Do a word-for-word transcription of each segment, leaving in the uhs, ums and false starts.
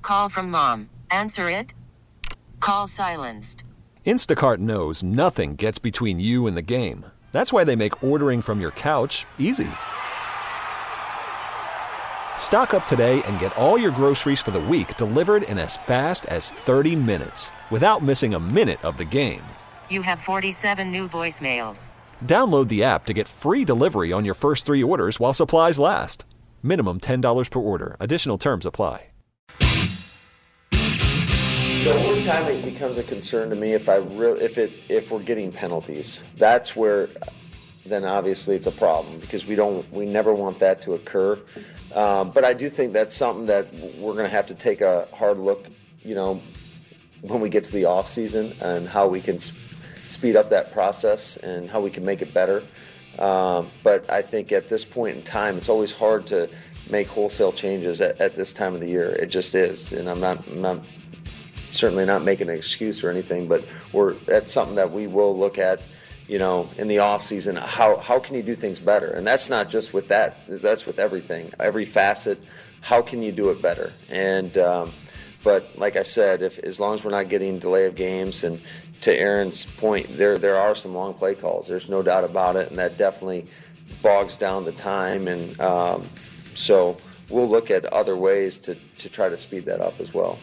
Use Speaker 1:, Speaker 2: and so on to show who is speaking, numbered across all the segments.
Speaker 1: Call from mom. Answer it. Call silenced.
Speaker 2: Instacart knows nothing gets between you and the game. That's why they make ordering from your couch easy. Stock up today and get all your groceries for the week delivered in as fast as thirty minutes without missing a minute of the game.
Speaker 1: You have forty-seven new voicemails.
Speaker 2: Download the app to get free delivery on your first three orders while supplies last. Minimum ten dollars per order. Additional terms apply.
Speaker 3: The only time it becomes a concern to me if I re- if it if we're getting penalties, that's where then obviously it's a problem because we don't we never want that to occur. Um, but I do think that's something that we're going to have to take a hard look, you know, when we get to the off season and how we can sp- speed up that process and how we can make it better. Um, but I think at this point in time, it's always hard to make wholesale changes at, at this time of the year. It just is, and I'm not, I'm not certainly not making an excuse or anything, but we're that's something that we will look at, you know, in the off season. How how can you do things better? And that's not just with that. That's with everything, every facet. How can you do it better? And um, but like I said, if as long as we're not getting delay of games, and to Aaron's point, there there are some long play calls. There's no doubt about it, and that definitely bogs down the time. And um, so we'll look at other ways to to try to speed that up as well.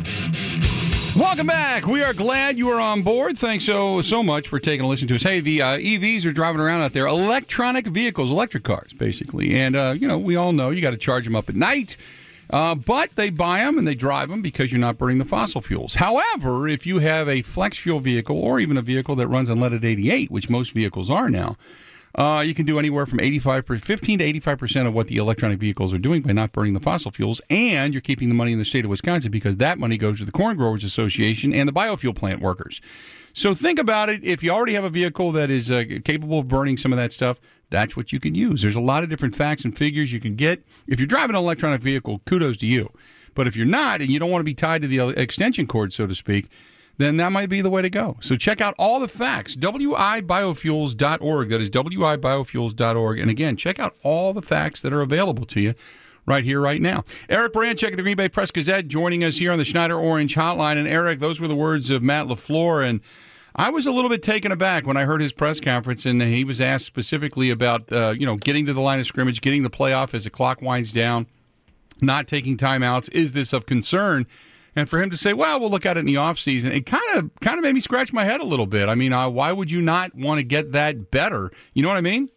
Speaker 4: Welcome back. We are glad you are on board. Thanks so so much for taking a listen to us. Hey, the uh, E Vs are driving around out there, electronic vehicles, electric cars, basically. And, uh, you know, we all know you got to charge them up at night. Uh, but they buy them and they drive them because you're not burning the fossil fuels. However, if you have a flex fuel vehicle or even a vehicle that runs on leaded eighty-eight, which most vehicles are now, Uh, you can do anywhere from eighty-five, fifteen to eighty-five percent of what the electronic vehicles are doing by not burning the fossil fuels, and you're keeping the money in the state of Wisconsin because that money goes to the Corn Growers Association and the biofuel plant workers. So think about it. If you already have a vehicle that is uh, capable of burning some of that stuff, that's what you can use. There's a lot of different facts and figures you can get. If you're driving an electronic vehicle, kudos to you. But if you're not, and you don't want to be tied to the extension cord, so to speak, then that might be the way to go. So check out all the facts, w i biofuels dot org. That is w i biofuels dot org. And again, check out all the facts that are available to you right here, right now. Eric Baranczyk of the Green Bay Press-Gazette joining us here on the Schneider Orange Hotline. And Eric, those were the words of Matt LaFleur. And I was a little bit taken aback when I heard his press conference, and he was asked specifically about, uh, you know, getting to the line of scrimmage, getting the playoff as the clock winds down, not taking timeouts. Is this of concern? And for him to say, well, we'll look at it in the offseason, it kind of kind of made me scratch my head a little bit. I mean, uh, why would you not want to get that better? You know what I mean?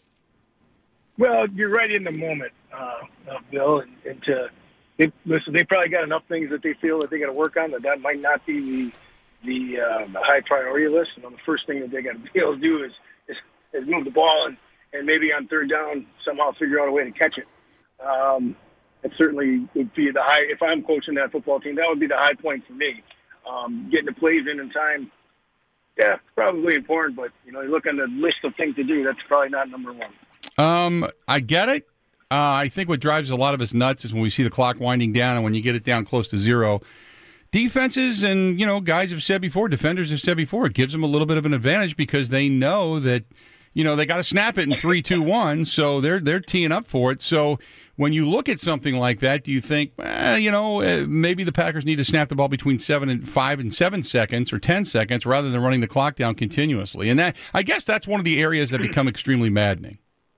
Speaker 5: Well, you're right in the moment, uh, uh, Bill. And, and to, they, listen, they probably got enough things that they feel that they got to work on that that might not be the the, uh, the high priority list. And the first thing that they got to be able to do is, is, is move the ball and, and maybe on third down somehow figure out a way to catch it. Um, It certainly would be the high. If I'm coaching that football team, that would be the high point for me. Um, getting the plays in in time, yeah, probably important. But you know, you look on the list of things to do, that's probably not number one.
Speaker 4: Um, I get it. Uh, I think what drives a lot of us nuts is when we see the clock winding down, and when you get it down close to zero, defenses and you know guys have said before, defenders have said before, it gives them a little bit of an advantage because they know that you know they got to snap it in three, two, one, so they're they're teeing up for it. So. When you look at something like that, do you think, eh, you know, uh, maybe the Packers need to snap the ball between seven and five and seven seconds or ten seconds rather than running the clock down continuously? And that, I guess, that's one of the areas that become extremely maddening.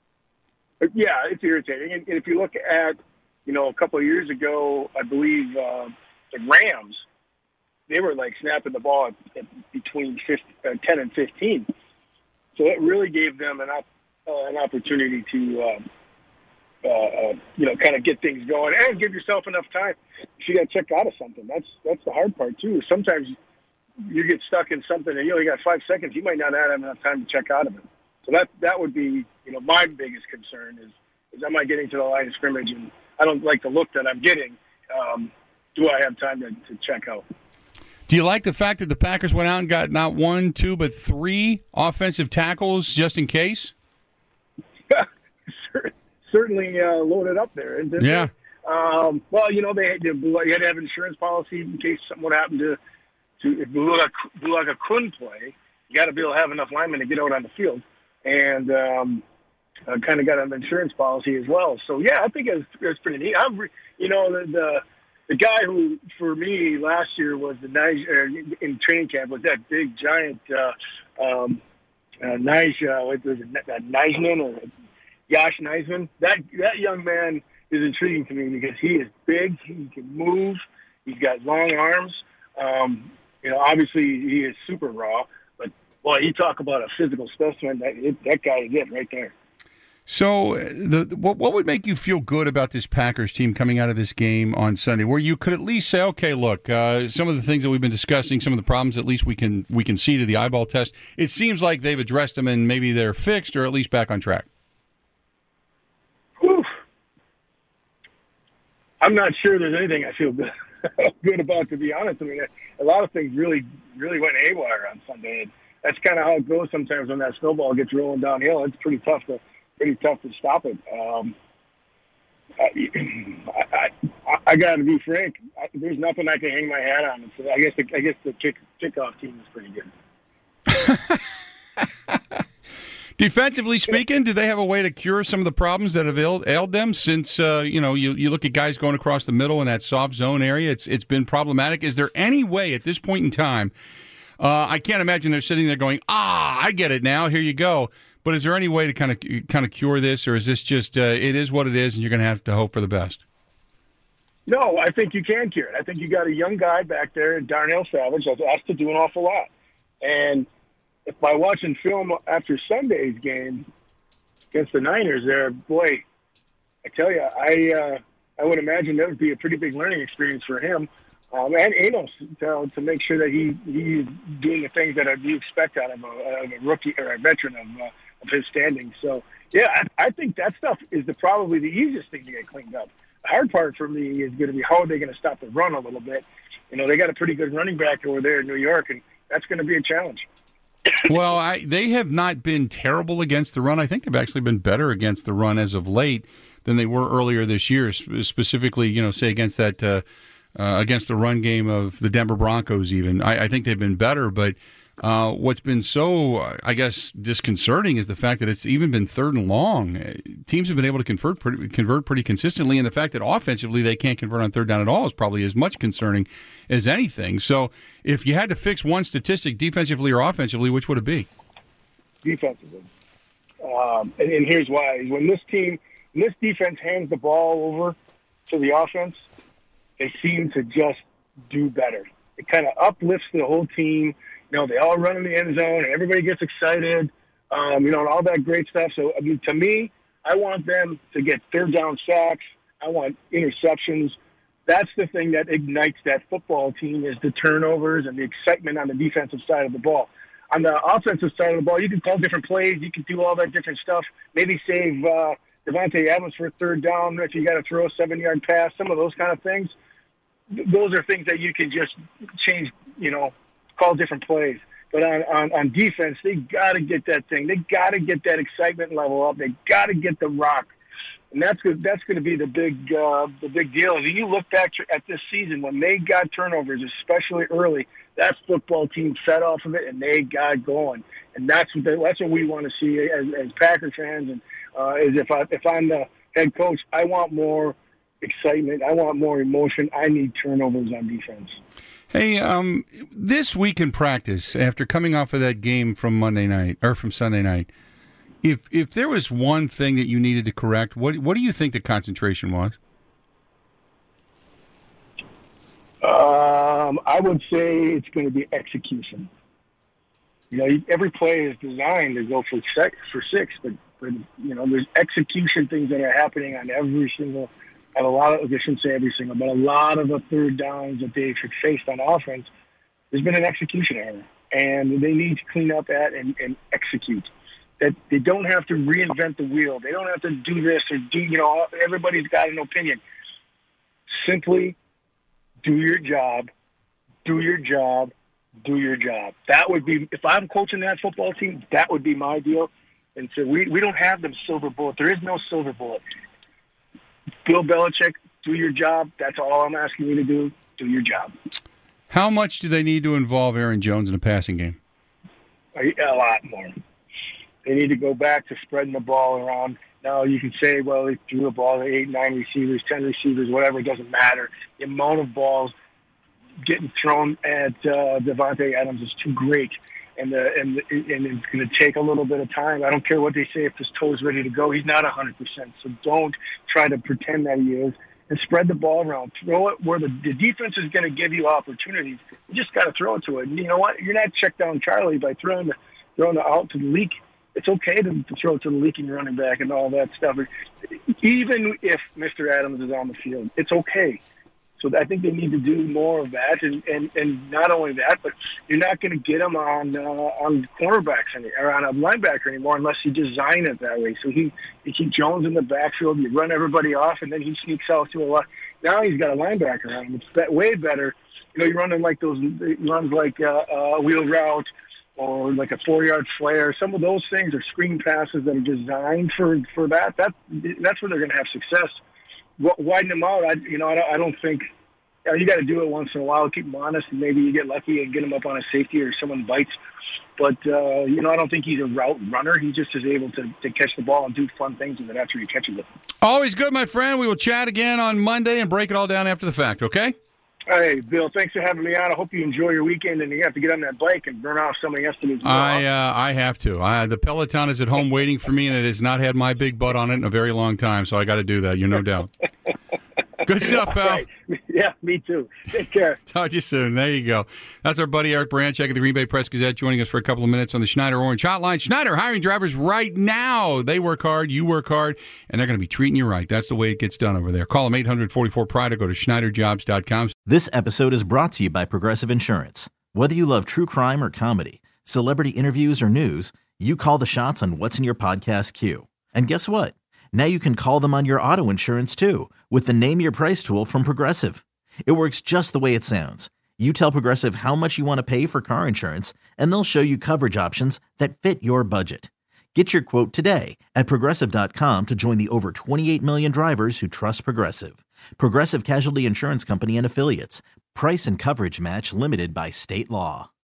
Speaker 5: Yeah, it's irritating. And if you look at, you know, a couple of years ago, I believe uh, the Rams, they were like snapping the ball at, at between fifteen, uh, ten and fifteen. So it really gave them an op- uh, an opportunity to. Um, Uh, uh, you know, kind of get things going and give yourself enough time. If you got to check out of something, that's that's the hard part too. Sometimes you get stuck in something and you only got five seconds. You might not have enough time to check out of it. So that that would be, you know, my biggest concern is is am I getting to the line of scrimmage and I don't like the look that I'm getting. Um, do I have time to, to check out?
Speaker 4: Do you like the fact that the Packers went out and got not one, two, but three offensive tackles just in case?
Speaker 5: Certainly uh, loaded up there. Isn't it?
Speaker 4: Yeah.
Speaker 5: Um, well, you know, they had, to, you had to have insurance policy in case something would happen to, to if Bulaga couldn't play. You got to be able to have enough linemen to get out on the field. And um, uh, kind of got an insurance policy as well. So, yeah, I think it's, it's pretty neat. I'm, you know, the, the the guy who, for me, last year was the nice uh, in training camp was that big giant uh, um, uh, Nige, uh, what was it, uh, Neisman or Josh Neisman. That that young man is intriguing to me because he is big, he can move, he's got long arms. Um, you know, obviously he is super raw, but boy, you talk about a physical specimen. That it, that guy is it right there.
Speaker 4: So, the, what what would make you feel good about this Packers team coming out of this game on Sunday, where you could at least say, okay, look, uh, some of the things that we've been discussing, some of the problems, at least we can we can see to the eyeball test. It seems like they've addressed them and maybe they're fixed or at least back on track.
Speaker 5: Whew. I'm not sure there's anything I feel good, good about, to be honest. I mean, a lot of things really really went haywire on Sunday. And that's kind of how it goes sometimes when that snowball gets rolling downhill. It's pretty tough to. Pretty tough to stop it. Um, I, I, I, I got to be frank. I, there's nothing I can hang my hat on. So I guess the, I guess the kick, kickoff team is pretty good.
Speaker 4: Defensively speaking, do they have a way to cure some of the problems that have ailed, ailed them? Since uh, you know, you, you look at guys going across the middle in that soft zone area, it's it's been problematic. Is there any way at this point in time? Uh, I can't imagine they're sitting there going, "Ah, I get it now. Here you go." But is there any way to kind of kind of cure this, or is this just uh, it is what it is, and you're going to have to hope for the best?
Speaker 5: No, I think you can cure it. I think you got a young guy back there, Darnell Savage, that's asked to do an awful lot. And if by watching film after Sunday's game against the Niners, there, boy, I tell you, I uh, I would imagine that would be a pretty big learning experience for him. Um, and Amos to, to make sure that he he's doing the things that you expect out of a, of a rookie or a veteran of, uh, of his standing. So, yeah, I, I think that stuff is the, probably the easiest thing to get cleaned up. The hard part for me is going to be how are they going to stop the run a little bit. You know, they got a pretty good running back over there in New York, and that's going to be a challenge.
Speaker 4: Well, I, they have not been terrible against the run. I think they've actually been better against the run as of late than they were earlier this year, specifically, you know, say against that uh, – Uh, against the run game of the Denver Broncos even. I, I think they've been better, but uh, what's been so, I guess, disconcerting is the fact that it's even been third and long. Teams have been able to convert pretty, convert pretty consistently, and the fact that offensively they can't convert on third down at all is probably as much concerning as anything. So if you had to fix one statistic, defensively or offensively, which would it be?
Speaker 5: Defensively. Um, and, and here's why. When this team, when this defense hands the ball over to the offense, they seem to just do better. It kind of uplifts the whole team. You know, they all run in the end zone, and everybody gets excited, um, you know, and all that great stuff. So, I mean, to me, I want them to get third down sacks. I want interceptions. That's the thing that ignites that football team is the turnovers and the excitement on the defensive side of the ball. On the offensive side of the ball, you can call different plays. You can do all that different stuff. Maybe save uh, Devontae Adams for a third down if you got to throw a seven-yard pass, some of those kind of things. Those are things that you can just change, you know, call different plays. But on, on, on defense, they got to get that thing. They got to get that excitement level up. They got to get the rock. And that's that's going to be the big uh, the big deal. And you look back at this season when they got turnovers, especially early, that football team fed off of it and they got going. And that's what they, that's what we want to see as, as Packer fans. And uh, is if I if I'm the head coach, I want more excitement. I want more emotion. I need turnovers on defense.
Speaker 4: Hey, um, this week in practice, after coming off of that game from Monday night or from Sunday night, if if there was one thing that you needed to correct, what what do you think the concentration was?
Speaker 5: Um, I would say it's going to be execution. You know, every play is designed to go for six, for six, but, but you know, there's execution things that are happening on every single. And a lot of, I shouldn't say every single, but a lot of the third downs that they've faced on offense, there's been an execution error. And they need to clean up that and, and execute. That they don't have to reinvent the wheel. They don't have to do this or do, you know, everybody's got an opinion. Simply do your job, do your job, do your job. That would be, if I'm coaching that football team, that would be my deal. And so we, we don't have them silver bullet. There is no silver bullet. Bill Belichick, do your job. That's all I'm asking you to do. Do your job.
Speaker 4: How much do they need to involve Aaron Jones in a passing game?
Speaker 5: A, a lot more. They need to go back to spreading the ball around. Now you can say, well, he threw a ball to eight, nine receivers, ten receivers, whatever. It doesn't matter. The amount of balls getting thrown at uh, Davante Adams is too great, and the, and and it's going to take a little bit of time. I don't care what they say if his toe is ready to go. He's not one hundred percent. So don't try to pretend that he is, and spread the ball around. Throw it where the, the defense is going to give you opportunities. You just got to throw it to it. And you know what? You're not check down Charlie by throwing the throwing the out to the leak. It's okay to, to throw it to the leaking running back and all that stuff. Even if Mister Adams is on the field, it's okay. So I think they need to do more of that, and, and, and not only that, but you're not going to get him on uh, on cornerbacks any, or on a linebacker anymore unless you design it that way. So he you keep Jones in the backfield, you run everybody off, and then he sneaks out to a lot. Now he's got a linebacker on him. It's that way better. You know, you're running like those runs like uh, a wheel route or like a four-yard flare. Some of those things are screen passes that are designed for, for that. That that's where they're going to have success. Widen them out. I, you know, I don't, I don't think you, know, you got to do it once in a while. Keep them honest, and maybe you get lucky and get them up on a safety or someone bites. But uh, you know, I don't think he's a route runner. He just is able to, to catch the ball and do fun things with it after he catches it.
Speaker 4: Always good, my friend. We will chat again on Monday and break it all down after the fact. Okay.
Speaker 5: Hey, Bill, thanks for having me on. I hope you enjoy your weekend and you have to get on that bike and burn off some of yesterday's.
Speaker 4: I uh, I have to. I, the Peloton is at home waiting for me, and it has not had my big butt on it in a very long time, so I got to do that. You no doubt. Good stuff, pal.
Speaker 5: Right. Yeah, me too. Take care.
Speaker 4: Talk to you soon. There you go. That's our buddy Eric Branchek of the Green Bay Press-Gazette joining us for a couple of minutes on the Schneider Orange Hotline. Schneider hiring drivers right now. They work hard, you work hard, and they're going to be treating you right. That's the way it gets done over there. Call them eight hundred forty-four Pride or go to Schneider Jobs dot com.
Speaker 6: This episode is brought to you by Progressive Insurance. Whether you love true crime or comedy, celebrity interviews or news, you call the shots on what's in your podcast queue. And guess what? Now you can call them on your auto insurance, too, with the Name Your Price tool from Progressive. It works just the way it sounds. You tell Progressive how much you want to pay for car insurance, and they'll show you coverage options that fit your budget. Get your quote today at Progressive dot com to join the over twenty-eight million drivers who trust Progressive. Progressive Casualty Insurance Company and Affiliates. Price and coverage match limited by state law.